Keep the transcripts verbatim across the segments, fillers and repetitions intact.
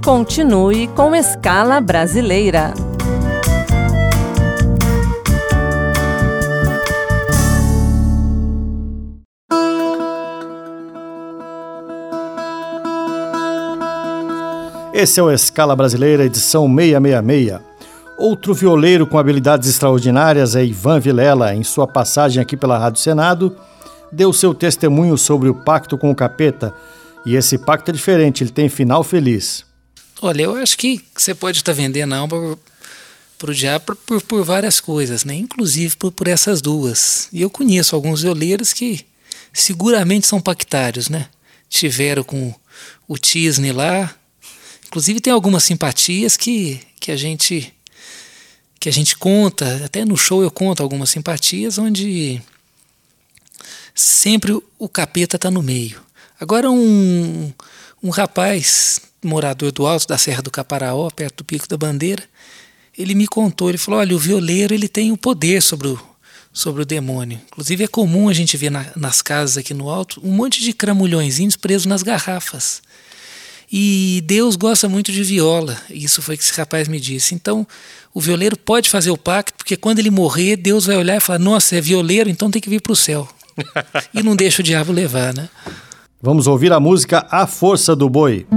Continue com Escala Brasileira. Esse é o Escala Brasileira, edição seiscentos e sessenta e seis. Outro violeiro com habilidades extraordinárias é Ivan Vilela. Em sua passagem aqui pela Rádio Senado, deu seu testemunho sobre o pacto com o capeta. E esse pacto é diferente, ele tem final feliz. Olha, eu acho que você pode estar vendendo a alma para o diabo por, por, por várias coisas, né? Inclusive por, por essas duas. E eu conheço alguns violeiros que seguramente são pactários, né? Tiveram com o Tisne lá. Inclusive tem algumas simpatias que, que, a gente, que a gente conta, até no show eu conto algumas simpatias onde sempre o capeta está no meio. Agora um, um rapaz, morador do Alto da Serra do Caparaó, perto do Pico da Bandeira, ele me contou, ele falou, olha, o violeiro ele tem o poder sobre o, sobre o demônio. Inclusive é comum a gente ver na, nas casas aqui no Alto um monte de cramulhõezinhos presos nas garrafas. E Deus gosta muito de viola, isso foi o que esse rapaz me disse. Então o violeiro pode fazer o pacto, porque quando ele morrer, Deus vai olhar e falar, nossa, é violeiro, então tem que vir para o céu. E não deixa o diabo levar, né? Vamos ouvir a música A Força do Boi.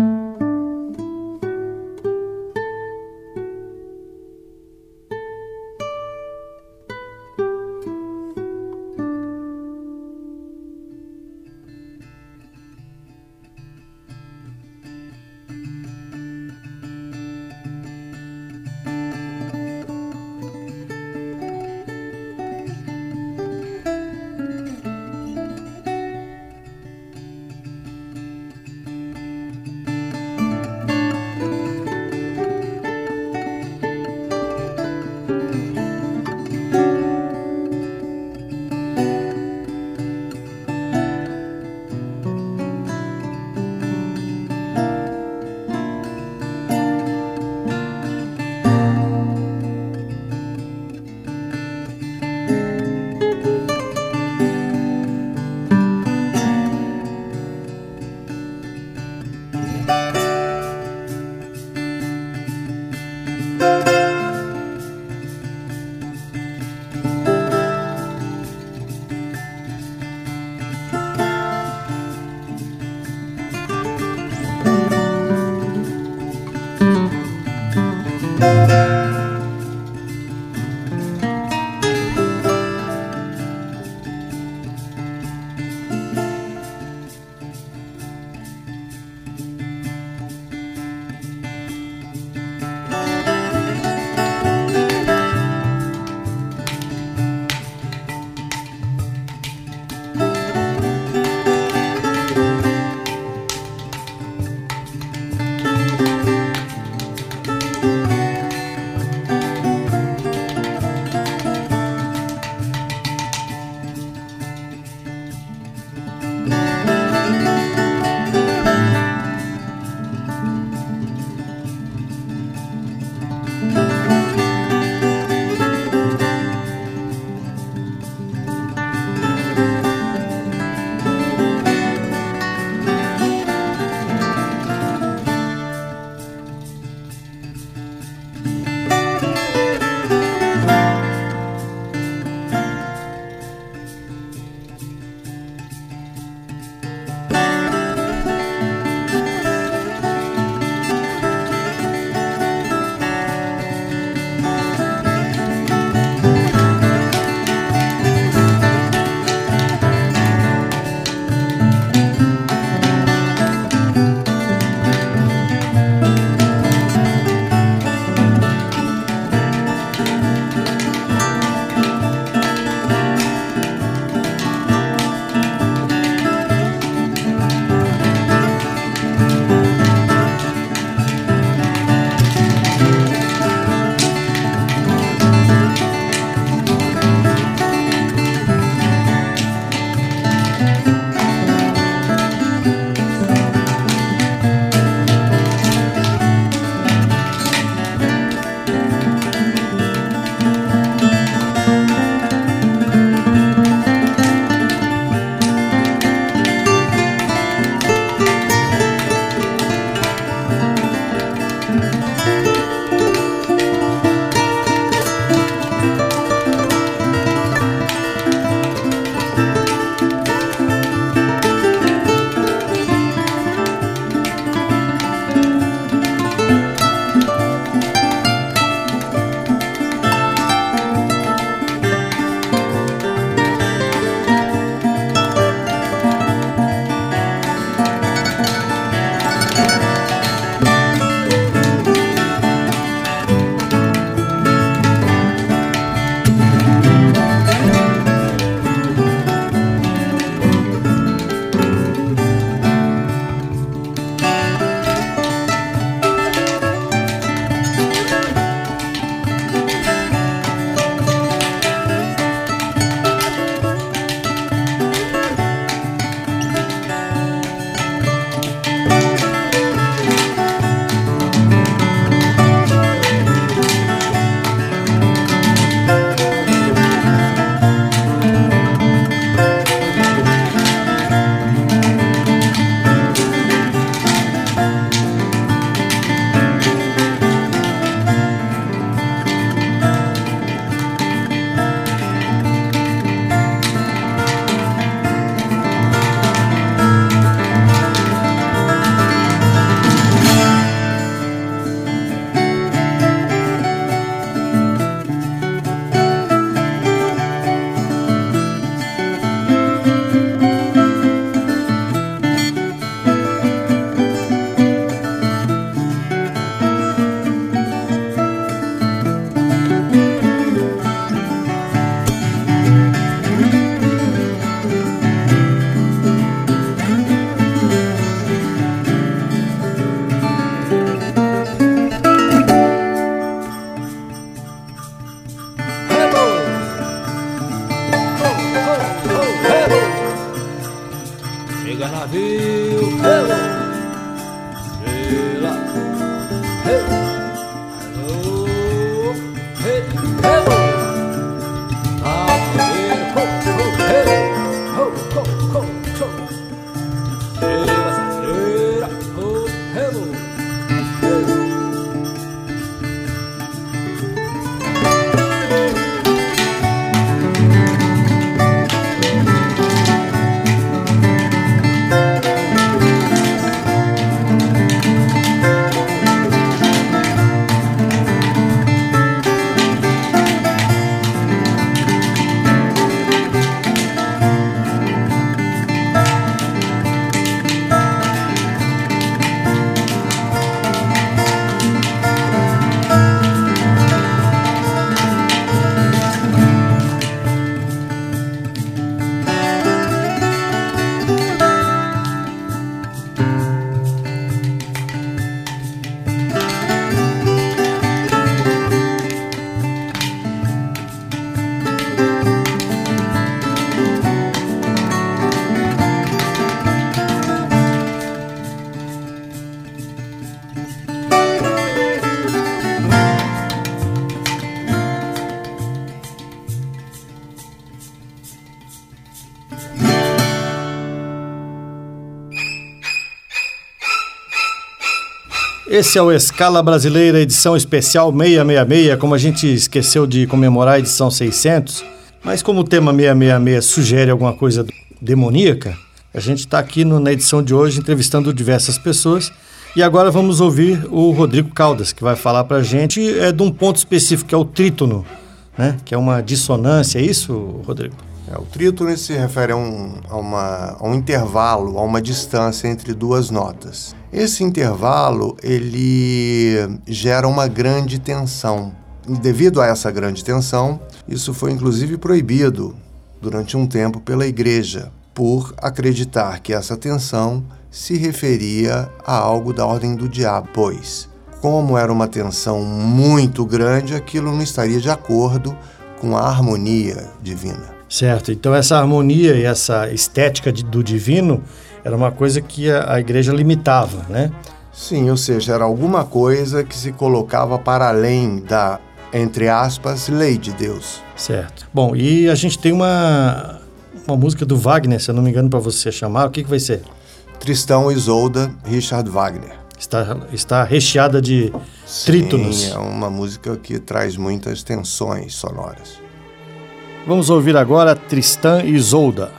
Esse é o Escala Brasileira, edição especial seiscentos e sessenta e seis, como a gente esqueceu de comemorar a edição seiscentos, mas como o tema seiscentos e sessenta e seis sugere alguma coisa demoníaca, a gente está aqui no, na edição de hoje entrevistando diversas pessoas e agora vamos ouvir o Rodrigo Caldas, que vai falar para a gente é, de um ponto específico, que é o trítono, né? Que é uma dissonância, é isso, Rodrigo? É, o trítono se refere a um, a, uma, a um intervalo, a uma distância entre duas notas. Esse intervalo, ele gera uma grande tensão. E devido a essa grande tensão, isso foi inclusive proibido durante um tempo pela Igreja, por acreditar que essa tensão se referia a algo da ordem do diabo, pois, como era uma tensão muito grande, aquilo não estaria de acordo com a harmonia divina. Certo, então essa harmonia e essa estética de, do divino era uma coisa que a, a igreja limitava, né? Sim, ou seja, era alguma coisa que se colocava para além da, entre aspas, lei de Deus. Certo. Bom, e a gente tem uma, uma música do Wagner, se eu não me engano, para você chamar, o que, que vai ser? Tristão e Isolda, Richard Wagner. Está, está recheada de Sim, trítonos. É uma música que traz muitas tensões sonoras. Vamos ouvir agora Tristão e Isolda.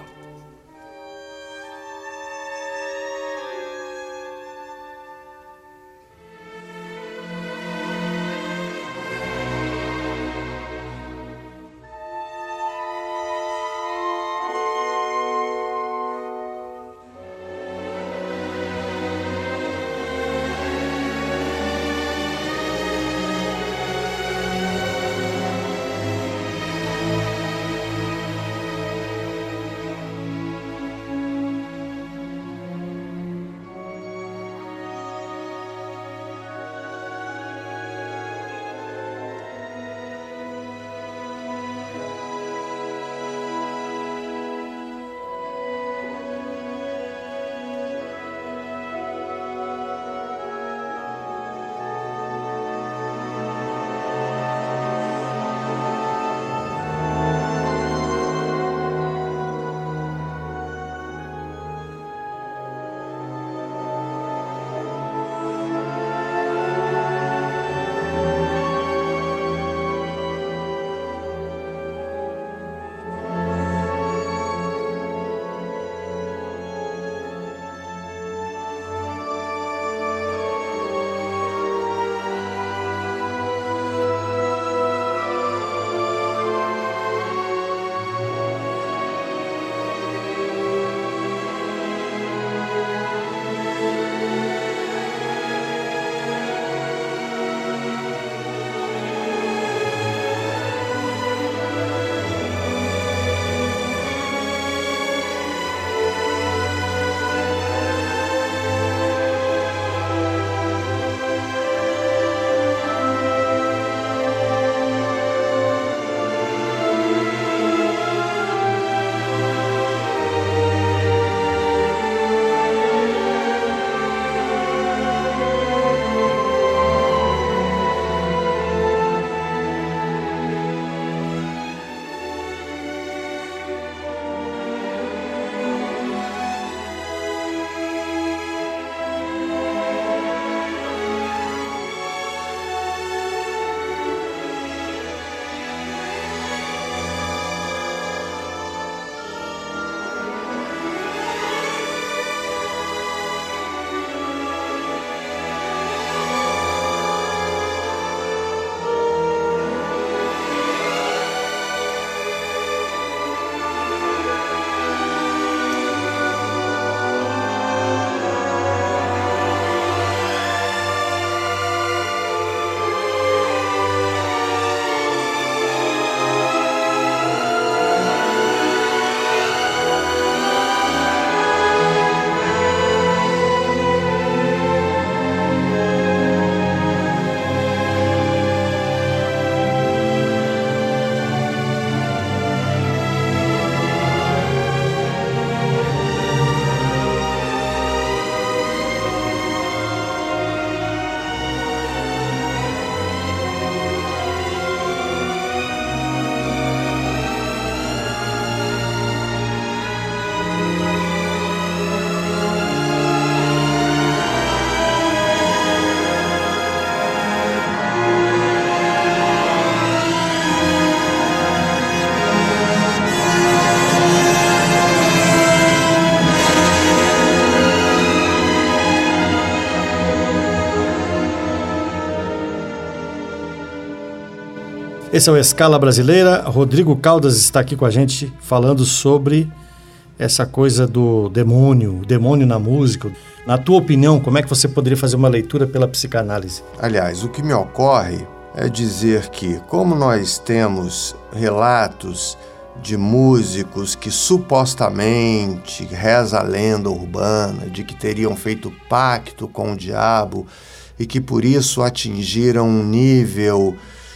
Esse é o Escala Brasileira. Rodrigo Caldas está aqui com a gente falando sobre essa coisa do demônio, o demônio na música. Na tua opinião, como é que você poderia fazer uma leitura pela psicanálise? Aliás, o que me ocorre é dizer que, como nós temos relatos de músicos que supostamente, reza a lenda urbana, de que teriam feito pacto com o diabo e que por isso atingiram um nível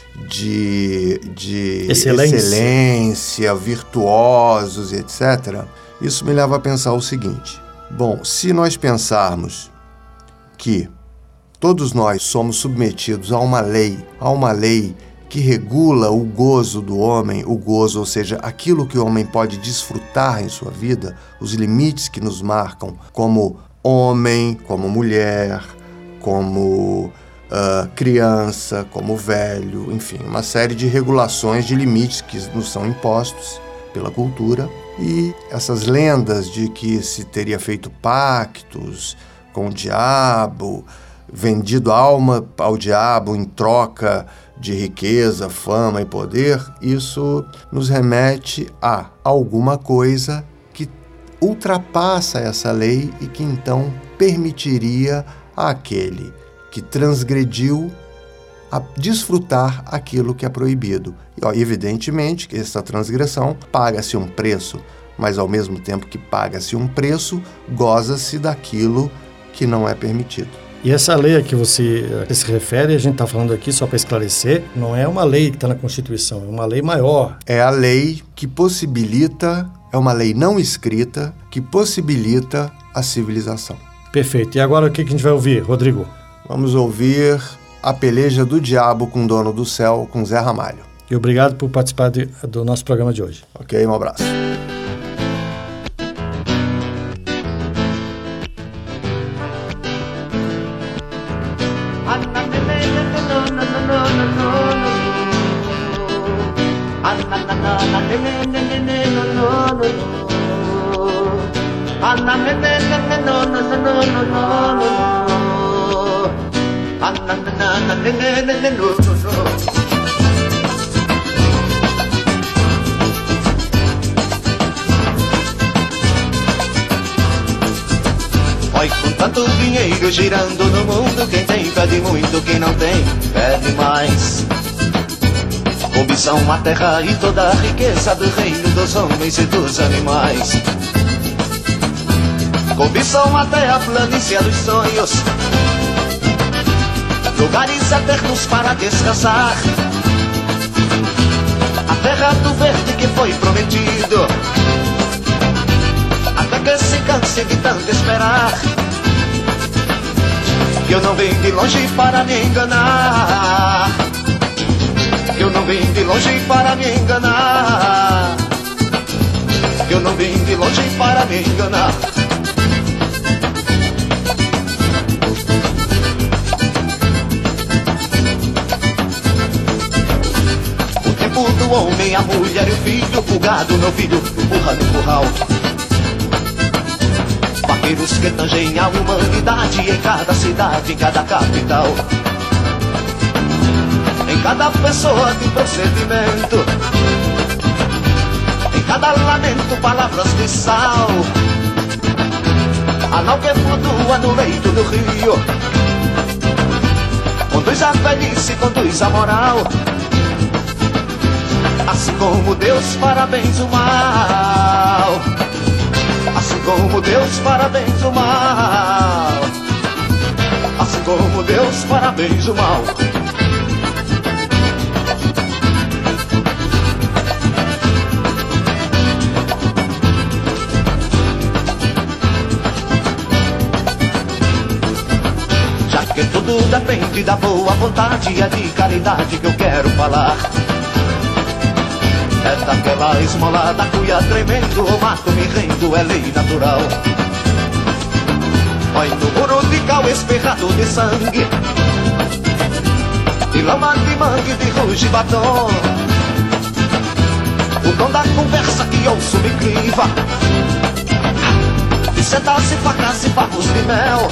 de, de excelência. excelência, virtuosos, etcétera, isso me leva a pensar o seguinte: bom, se nós pensarmos que todos nós somos submetidos a uma lei, a uma lei que regula o gozo do homem, o gozo, ou seja, aquilo que o homem pode desfrutar em sua vida, os limites que nos marcam como homem, como mulher, como uh, criança, como velho, enfim, uma série de regulações, de limites que nos são impostos pela cultura. E essas lendas de que se teria feito pactos com o diabo, vendido a alma ao diabo em troca de riqueza, fama e poder, isso nos remete a alguma coisa que ultrapassa essa lei e que então permitiria àquele que transgrediu a desfrutar aquilo que é proibido. E, ó, evidentemente que essa transgressão paga-se um preço, mas ao mesmo tempo que paga-se um preço, goza-se daquilo que não é permitido. E essa lei a que você se refere, a gente está falando aqui, só para esclarecer, não é uma lei que está na Constituição, é uma lei maior. É a lei que possibilita, é uma lei não escrita, que possibilita a civilização. Perfeito. E agora o que a gente vai ouvir, Rodrigo? Vamos ouvir A Peleja do Diabo com o Dono do Céu, com Zé Ramalho. E obrigado por participar de, do nosso programa de hoje. Ok, um abraço. Oi, com tanto dinheiro girando no mundo, quem tem pede muito, quem não tem pede mais. Cobiçam a terra e toda a riqueza do reino dos homens e dos animais. Cobiçam até a planície dos sonhos, lugares eternos para descansar. A terra do verde que foi prometido, até que se canse de tanto esperar. Que eu não vim de longe para me enganar, que eu não vim de longe para me enganar, que eu não vim de longe para me enganar. O tempo do homem, a mulher e o filho, o gado, meu filho, empurra no curral. Vaqueiros que tangem a humanidade em cada cidade, em cada capital. Em cada pessoa de procedimento, em cada lamento palavras de sal. A nau que flutua no leito do rio, conduz a velhice, conduz a moral. Assim como Deus parabéns o mal, assim como Deus parabéns o mal, assim como Deus parabéns o mal. Já que tudo depende da boa vontade, é de caridade que eu quero falar. É daquela esmola da cuia tremendo, o mato me rendo, é lei natural. Olha no muro de cal espirrado de sangue, de lama de mangue, de ruge e batom. O dom da conversa que ouço me criva, de setas e facas e favos de mel.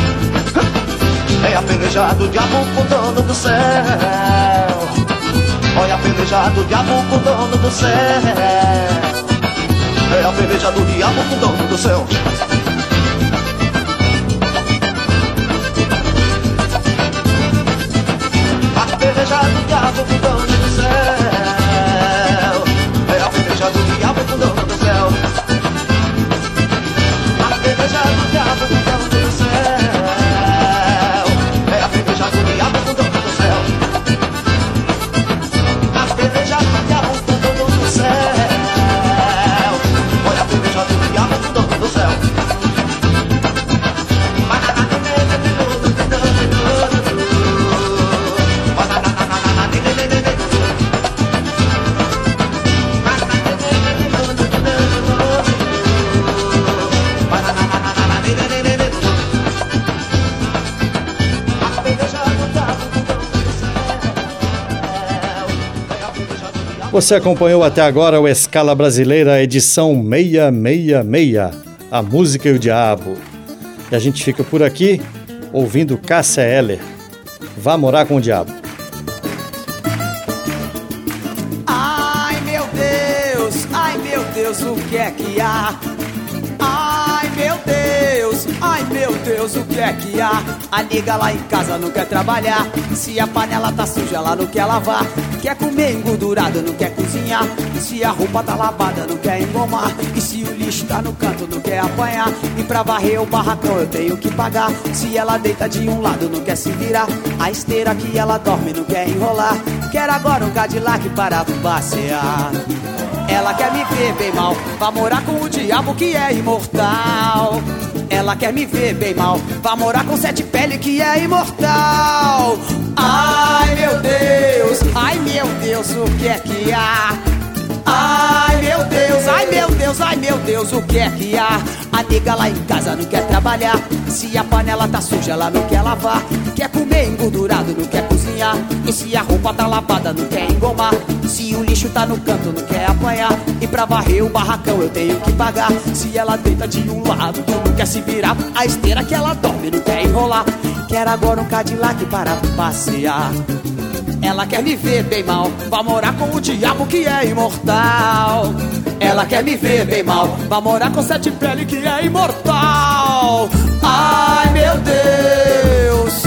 É apelejado o diabo com o dono do céu. Olha a peleja do diabo com o dono do céu. É a peleja do diabo com o dono do céu. A peleja do diabo com o dono do céu. É a peleja do diabo com o dono do céu. A peleja do diabo com o dono do céu. É a peleja do diabo com o dono do céu. A peleja do diabo com o dono do céu. Olha a peleja do diabo com o dono do céu. Você acompanhou até agora o Escala Brasileira, edição seiscentos e sessenta e seis, a música e o diabo. E a gente fica por aqui ouvindo Cássia Eller, Vá Morar com o Diabo. Ai meu Deus, ai meu Deus, o que é que há? Ai meu Deus, ai meu Deus, o que é que há? A nega lá em casa não quer trabalhar. Se a panela tá suja, ela não quer lavar. Quer comer engordurado, não quer cozinhar. Se a roupa tá lavada, não quer engomar. E se o lixo tá no canto, não quer apanhar. E pra varrer o barracão eu tenho que pagar. Se ela deita de um lado, não quer se virar. A esteira que ela dorme, não quer enrolar. Quer agora um Cadillac para passear. Ela quer me ver bem mal, vai morar com o diabo que é imortal. Ela quer me ver bem mal, vai morar com sete pele que é imortal. Ai meu Deus, ai meu Deus, o que é que há? Ai meu Deus, ai meu Deus, ai meu Deus, o que é que há? A nega lá em casa não quer trabalhar. Se a panela tá suja, ela não quer lavar. Quer comer engordurado, não quer cozinhar. E se a roupa tá lavada, não quer engomar. Se o lixo tá no canto, não quer apanhar. E pra varrer o barracão eu tenho que pagar. Se ela deita de um lado, não quer se virar. A esteira que ela dorme, não quer enrolar. Quer agora um Cadillac para passear. Ela quer me ver bem mal, vai morar com o diabo que é imortal. Ela quer me ver bem mal, vai morar com sete pele que é imortal. Ai meu Deus,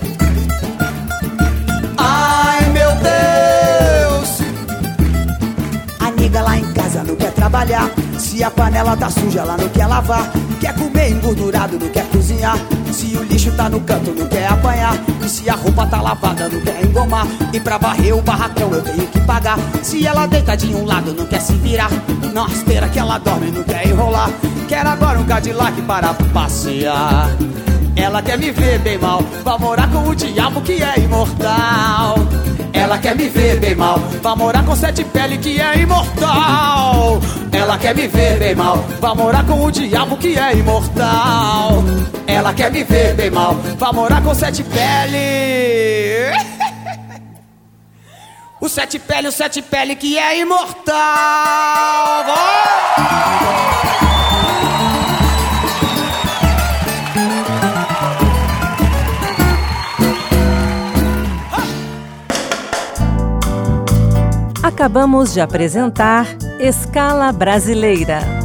ai meu Deus. A nega lá em casa não quer trabalhar. Se a panela tá suja, ela não quer lavar. Quer comer engordurado, não quer cozinhar. Se o lixo tá no canto, não quer apanhar. E se a roupa tá lavada, não quer engomar. E pra varrer o barracão eu tenho que pagar. Se ela deita de um lado, não quer se virar. Na esteira que ela dorme, não quer enrolar. Quer agora um Cadillac para passear. Ela quer me ver bem mal, vai morar com o diabo que é imortal. Ela quer me ver bem mal, vai morar com sete pele que é imortal. Ela quer me ver bem mal, vai morar com o diabo que é imortal. Ela quer me ver bem mal, vai morar com sete pele. O sete pele, o sete pele que é imortal. Acabamos de apresentar Escala Brasileira.